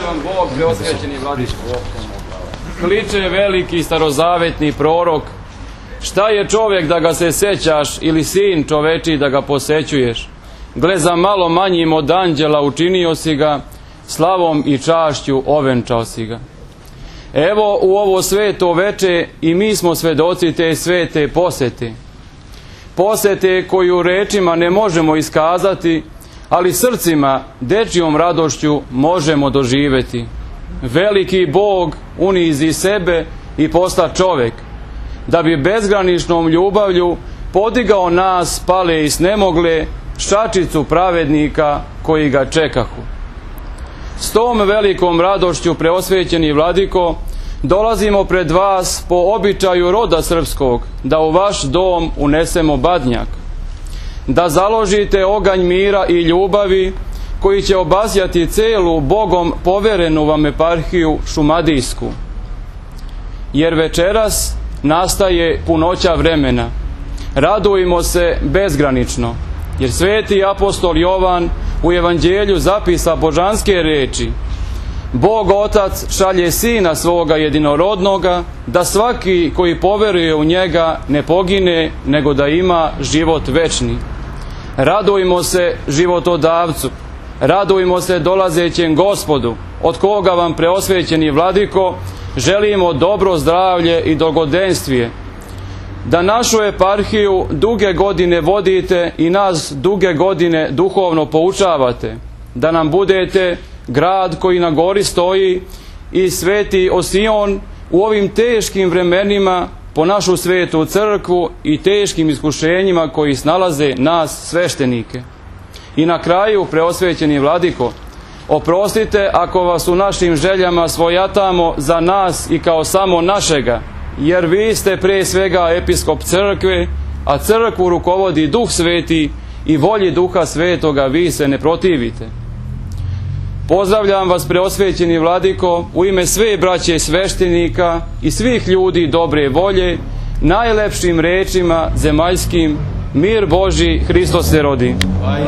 vam Bog, preosvećeni Vladiko. Kliče veliki starozavetni prorok: šta je čovjek da ga se sećaš, ili sin čoveči da ga posećuješ? Gle, za malo manjim od anđela učinio si ga, slavom i čašću ovenčao si ga. Evo u ovo sveto veče i mi smo svedoci te svete posete. Posete koju rečima ne možemo iskazati, ali srcima, dečjom radošću možemo doživjeti. Veliki Bog unizi sebe i posta čovjek, da bi bezgraničnom ljubavlju podigao nas pale i snemogle šačicu pravednika koji ga čekahu. S tom velikom radošću, preosvećeni Vladiko, dolazimo pred vas po običaju roda srpskog, da u vaš dom unesemo badnjak, da založite oganj mira i ljubavi koji će obasjati celu Bogom poverenu vam eparhiju šumadijsku. Jer večeras nastaje punoća vremena. Radujmo se bezgranično, jer sveti apostol Jovan u evanđelju zapisa božanske reči: Bog Otac šalje Sina svoga jedinorodnoga, da svaki koji poveruje u njega ne pogine, nego da ima život večni. Radujmo se životodavcu, radujmo se dolazećem Gospodu, od koga vam, preosvećeni Vladiko, želimo dobro zdravlje i dolgodenstvo, da našu eparhiju duge godine vodite i nas duge godine duhovno poučavate, da nam budete grad koji na gori stoji i sveti Sion u ovim teškim vremenima po našu svetu crkvu i teškim iskušenjima koji snalaze nas sveštenike. I na kraju, preosvećeni Vladiko, oprostite ako vas u našim željama svojatamo za nas i kao samo našega, jer vi ste pre svega episkop crkve, a crkvu rukovodi Duh Sveti i volji Duha Svetoga vi se ne protivite. Pozdravljam vas, preosvećeni Vladiko, u ime sve braće sveštenika i svih ljudi dobre volje, najlepšim rečima zemaljskim: mir Božji, Hristos se rodi.